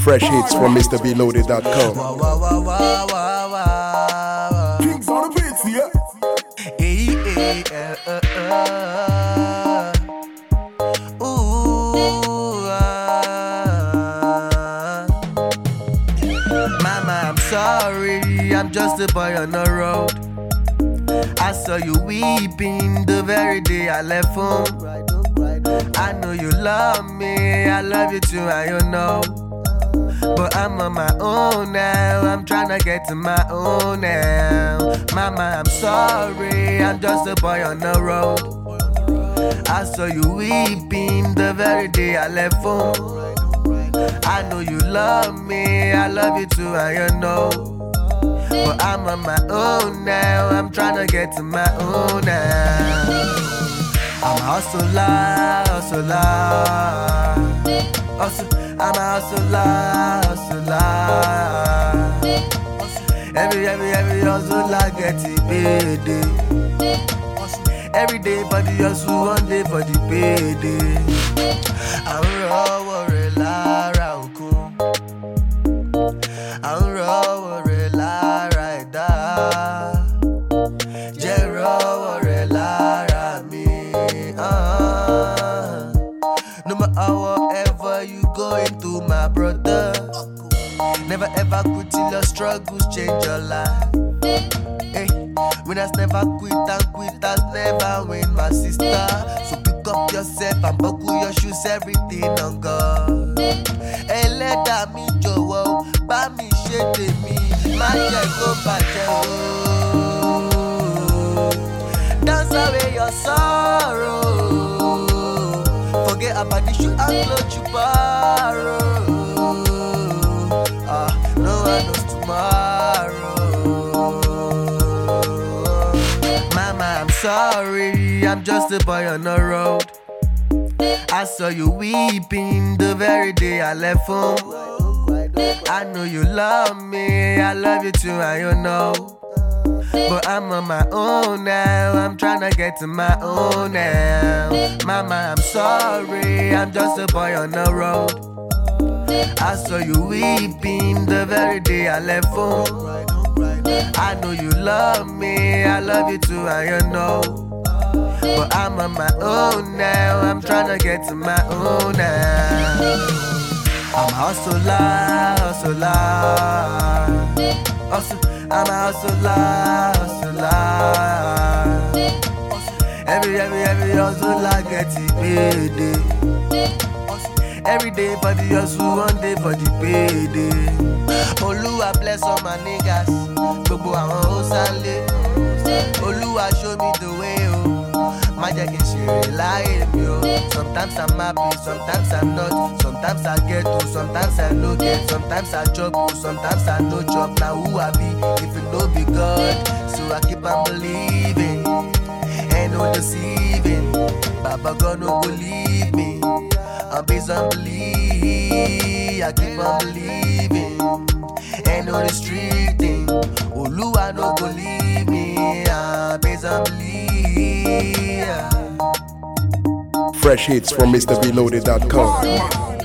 Fresh hits from MrBeloaded.com. Wow, wow, wow, wow, wow, wow. Kings on the beats, yeah. Hey, hey, Ooh, Mama, I'm sorry, I'm just a boy on the road. I saw you weeping the very day I left home. I know you love me, I love you too, and you know. But I'm on my own now, I'm tryna get to my own now. Mama, I'm sorry, I'm just a boy on the road. I saw you weeping the very day I left home. I know you love me, I love you too, and you know. But I'm on my own now, I'm tryna get to my own now. I'm a hustler. I'm a hustler. Every hustler get it payday. Every day for the hustle, one day for the payday. I'm raw, Lara Okun. I'm raw, Lara Ida. Jero, Lara me. No matter whatever you going through, my brother. Never ever quit till your struggles change your life. Hey, winners never quit and quitters never win, my sister. So pick up yourself and buckle your shoes, everything on God. Hey, let that me jowo, ba mi ṣe tèmi, má jẹ́ kó bàjẹ́ o. Dance away your sorrow. Forget about the shoe and clothes you borrow. No one knows tomorrow. Mama, I'm sorry, I'm just a boy on the road. I saw you weeping the very day I left home. I know you love me, I love you too, and you know. But I'm on my own now, I'm tryna get to my own now. Mama, I'm sorry, I'm just a boy on the road. I saw you weeping the very day I left home. I know you love me, I love you too, and you know. But I'm on my own now, I'm tryna get to my own now. I'm a hustler. I'm a hustler. Every hustler get it payday. Every day for the hustle, one day for the payday. Oluwa bless all my niggas, gbogbo àwọn Osale. Oluwa show me the way, oh. Má jẹ́ kí n ṣeré láyé mi, oh. Sometimes I'm happy, sometimes I'm not. Sometimes I get to, sometimes I no get. Sometimes I chop, oh, sometimes I no chop. Now who I be if it no be God? So I keep on believing, ain't no deceiving. Baba God no go leave me. I'm based on belief, I keep on believing. Ain't no restricting. Oluwa no go leave me. I'm based on belief. Fresh hits from MrBeloaded.com.